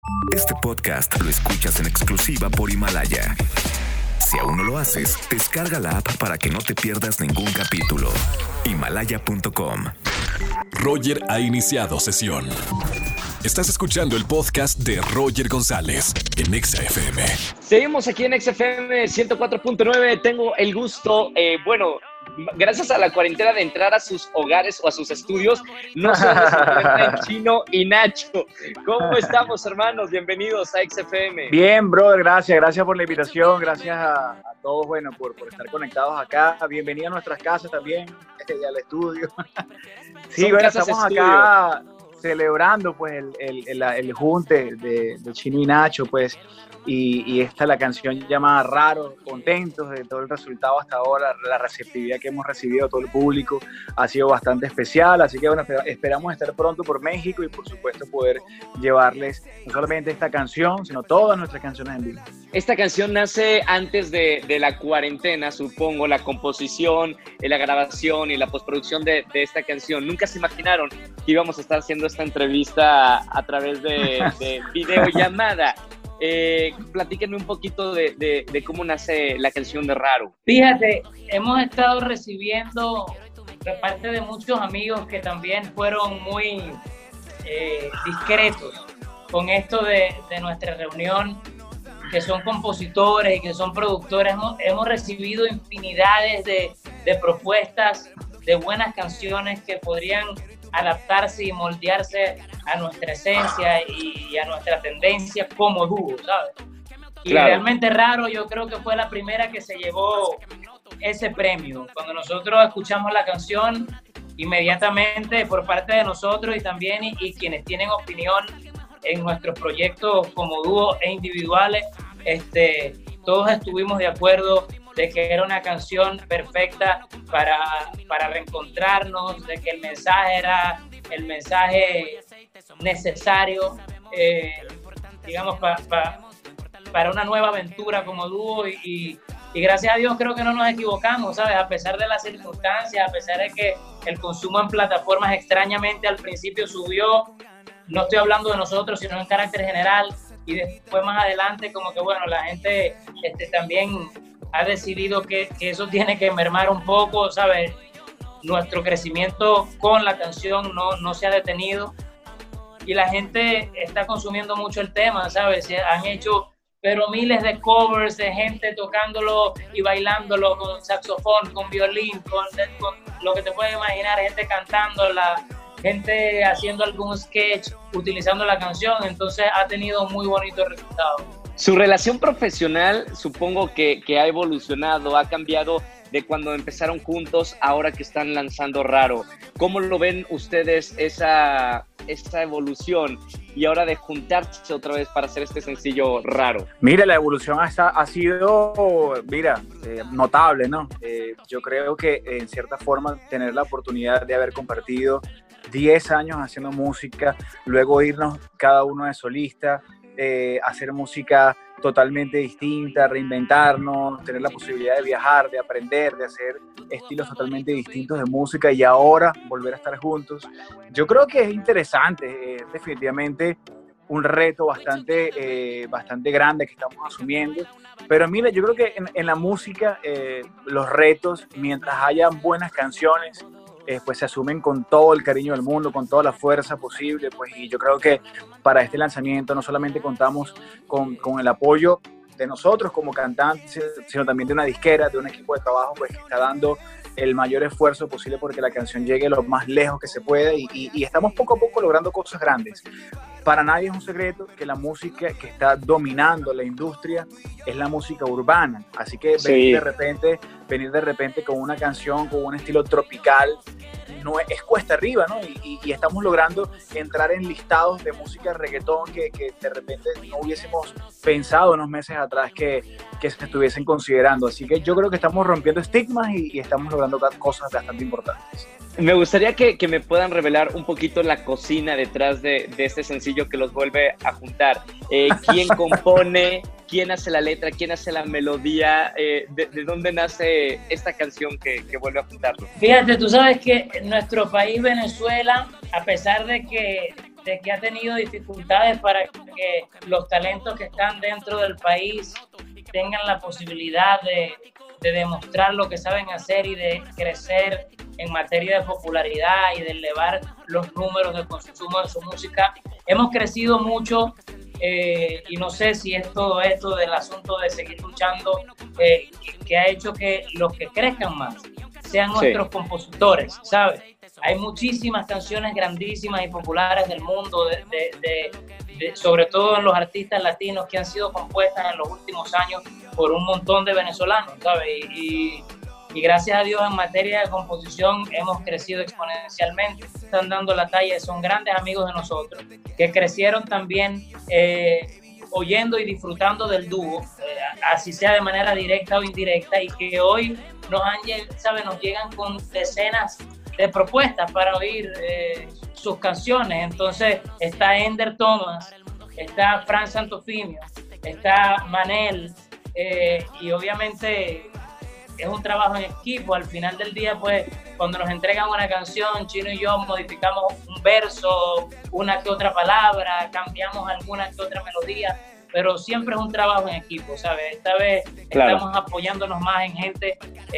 Este podcast lo escuchas en exclusiva por Himalaya. Si aún no lo haces, descarga la app para que no te pierdas ningún capítulo. Himalaya.com. Roger ha iniciado sesión. Estás escuchando el podcast de Roger González en Exa FM. Seguimos aquí en Exa FM 104.9. Tengo el gusto, gracias a la cuarentena, de entrar a sus hogares o a sus estudios. No sé dónde se encuentran Chino y Nacho. ¿Cómo estamos, hermanos? Bienvenidos a Exa FM. Bien, brother, gracias por la invitación, gracias a todos, por estar conectados acá. Bienvenidos a nuestras casas también, y al estudio. Sí, estamos acá celebrando pues el junte de Chino y Nacho, pues, y esta es la canción llamada Raro. Contentos de todo el resultado hasta ahora. La receptividad que hemos recibido de todo el público ha sido bastante especial, así que esperamos estar pronto por México y por supuesto poder llevarles no solamente esta canción, sino todas nuestras canciones en vivo. Esta canción nace antes de la cuarentena, supongo, la composición, la grabación y la postproducción de esta canción. ¿Nunca se imaginaron que íbamos a estar haciendo esta entrevista a través de videollamada? Platíquenme un poquito de cómo nace la canción de Raro. Fíjate, hemos estado recibiendo de parte de muchos amigos que también fueron muy discretos con esto de nuestra reunión, que son compositores y que son productores. Hemos recibido infinidades de propuestas de buenas canciones que podrían adaptarse y moldearse a nuestra esencia y a nuestra tendencia como dúo, ¿sabes? Y claro, realmente Raro, yo creo que fue la primera que se llevó ese premio. Cuando nosotros escuchamos la canción, inmediatamente por parte de nosotros y también y quienes tienen opinión en nuestros proyectos como dúo e individuales, todos estuvimos de acuerdo de que era una canción perfecta para reencontrarnos, de que el mensaje era el mensaje necesario, para una nueva aventura como dúo y gracias a Dios creo que no nos equivocamos, ¿sabes? A pesar de las circunstancias, a pesar de que el consumo en plataformas extrañamente al principio subió, no estoy hablando de nosotros, sino en carácter general, y después más adelante como que la gente también ha decidido que eso tiene que mermar un poco, ¿sabes? Nuestro crecimiento con la canción no se ha detenido y la gente está consumiendo mucho el tema, ¿sabes? Se han hecho miles de covers de gente tocándolo y bailándolo con saxofón, con violín, con lo que te puedes imaginar, gente cantándola, gente haciendo algún sketch utilizando la canción, entonces ha tenido muy bonitos resultados. Su relación profesional supongo que ha evolucionado, ha cambiado de cuando empezaron juntos, ahora que están lanzando Raro. ¿Cómo lo ven ustedes esa evolución y ahora de juntarse otra vez para hacer este sencillo Raro? Mira, la evolución ha sido, notable, ¿no? Yo creo que en cierta forma tener la oportunidad de haber compartido 10 años haciendo música, luego irnos cada uno de solista, hacer música totalmente distinta, reinventarnos, tener la posibilidad de viajar, de aprender, de hacer estilos totalmente distintos de música y ahora volver a estar juntos. Yo creo que es interesante, definitivamente un reto bastante grande que estamos asumiendo, pero mira, yo creo que en la música los retos, mientras hayan buenas canciones, pues se asumen con todo el cariño del mundo, con toda la fuerza posible, pues, y yo creo que para este lanzamiento no solamente contamos con el apoyo de nosotros como cantantes, sino también de una disquera, de un equipo de trabajo pues, que está dando el mayor esfuerzo posible porque la canción llegue lo más lejos que se pueda y estamos poco a poco logrando cosas grandes. Para nadie es un secreto que la música que está dominando la industria es la música urbana, así que venir de repente con una canción, con un estilo tropical, no es cuesta arriba, ¿no? Y estamos logrando entrar en listados de música reggaetón que de repente no hubiésemos pensado unos meses atrás que se estuviesen considerando. Así que yo creo que estamos rompiendo estigmas y estamos logrando cosas bastante importantes. Me gustaría que me puedan revelar un poquito la cocina detrás de este sencillo que los vuelve a juntar. ¿Quién compone? ¿Quién hace la letra? ¿Quién hace la melodía? ¿De dónde nace esta canción que vuelve a juntarlo? Fíjate, tú sabes que en nuestro país, Venezuela, a pesar de que de que ha tenido dificultades para que los talentos que están dentro del país tengan la posibilidad de demostrar lo que saben hacer y de crecer en materia de popularidad y de elevar los números de consumo de su música. Hemos crecido mucho y no sé si es todo esto del asunto de seguir luchando que ha hecho que los que crezcan más sean nuestros compositores, ¿sabes? Hay muchísimas canciones grandísimas y populares del mundo, sobre todo en los artistas latinos, que han sido compuestas en los últimos años por un montón de venezolanos, ¿sabes? Y gracias a Dios en materia de composición hemos crecido exponencialmente, están dando la talla, son grandes amigos de nosotros, que crecieron también oyendo y disfrutando del dúo, así sea de manera directa o indirecta, y que hoy nos llegan con decenas de propuestas para oír sus canciones. Entonces está Ender Thomas, está Fran Santofimio, está Manel, y obviamente es un trabajo en equipo. Al final del día, pues, cuando nos entregan una canción, Chino y yo modificamos un verso, una que otra palabra, cambiamos alguna que otra melodía, pero siempre es un trabajo en equipo, ¿sabes? Esta vez estamos apoyándonos más en gente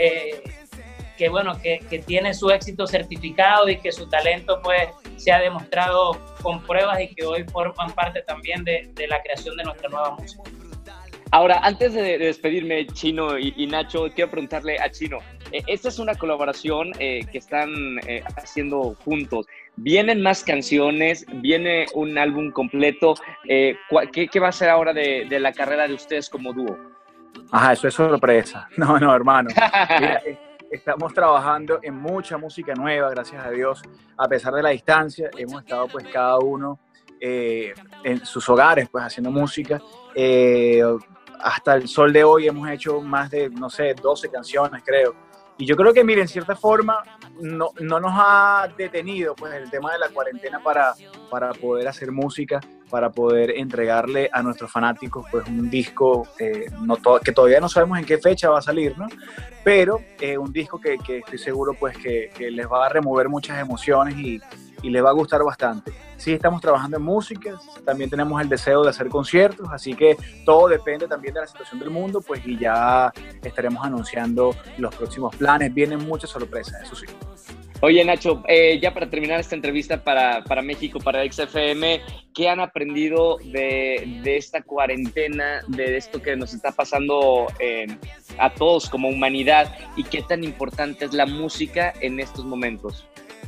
que tiene su éxito certificado y que su talento, pues, se ha demostrado con pruebas y que hoy forman parte también de la creación de nuestra nueva música. Ahora, antes de despedirme, Chino y Nacho, quiero preguntarle a Chino, esta es una colaboración que están haciendo juntos. ¿Vienen más canciones? ¿Viene un álbum completo? ¿Qué va a ser ahora de la carrera de ustedes como dúo? Ajá, eso es sorpresa. No, hermano. Mira, estamos trabajando en mucha música nueva, gracias a Dios. A pesar de la distancia, hemos estado pues cada uno en sus hogares pues haciendo música. Hasta el sol de hoy hemos hecho más de, 12 canciones, creo. Y yo creo que, miren, en cierta forma no nos ha detenido pues el tema de la cuarentena para poder hacer música, para poder entregarle a nuestros fanáticos pues un disco que todavía no sabemos en qué fecha va a salir, ¿no? Pero un disco que estoy seguro pues que les va a remover muchas emociones y les va a gustar bastante. Sí, estamos trabajando en música, también tenemos el deseo de hacer conciertos, así que todo depende también de la situación del mundo, pues, y ya estaremos anunciando los próximos planes. Vienen muchas sorpresas, eso sí. Oye, Nacho, ya para terminar esta entrevista para México, para XFM, ¿qué han aprendido de esta cuarentena, de esto que nos está pasando a todos como humanidad, y qué tan importante es la música en estos momentos?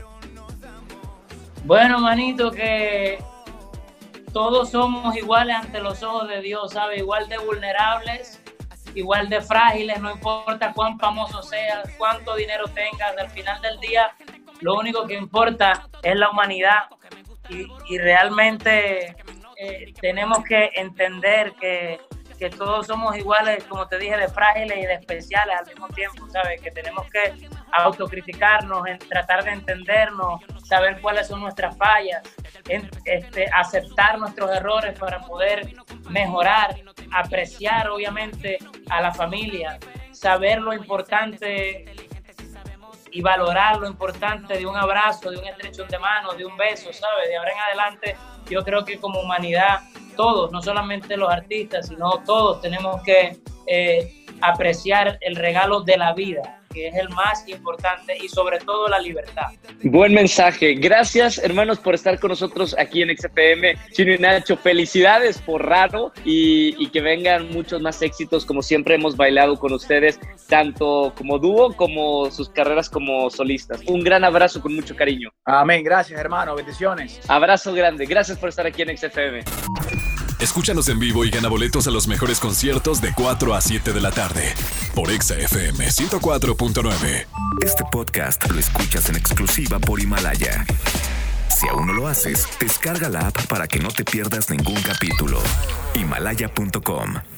Bueno, manito, que todos somos iguales ante los ojos de Dios, ¿sabes? Igual de vulnerables, igual de frágiles, no importa cuán famoso seas, cuánto dinero tengas, al final del día lo único que importa es la humanidad y realmente tenemos que entender que todos somos iguales, como te dije, de frágiles y de especiales al mismo tiempo, ¿sabes? Que tenemos que autocriticarnos, tratar de entendernos, saber cuáles son nuestras fallas, aceptar nuestros errores para poder mejorar, apreciar obviamente a la familia, saber lo importante y valorar lo importante de un abrazo, de un estrechón de mano, de un beso, ¿sabes? De ahora en adelante yo creo que como humanidad todos, no solamente los artistas, sino todos tenemos que apreciar el regalo de la vida, que es el más importante, y sobre todo la libertad. Buen mensaje. Gracias, hermanos, por estar con nosotros aquí en XFM. Chino y Nacho, felicidades por Raro y que vengan muchos más éxitos. Como siempre hemos bailado con ustedes, tanto como dúo como sus carreras como solistas. Un gran abrazo con mucho cariño. Amén. Gracias, hermano. Bendiciones. Abrazo grande. Gracias por estar aquí en XFM. Escúchanos en vivo y gana boletos a los mejores conciertos de 4 a 7 de la tarde por XFM 104.9. Este podcast lo escuchas en exclusiva por Himalaya. Si aún no lo haces, descarga la app para que no te pierdas ningún capítulo. Himalaya.com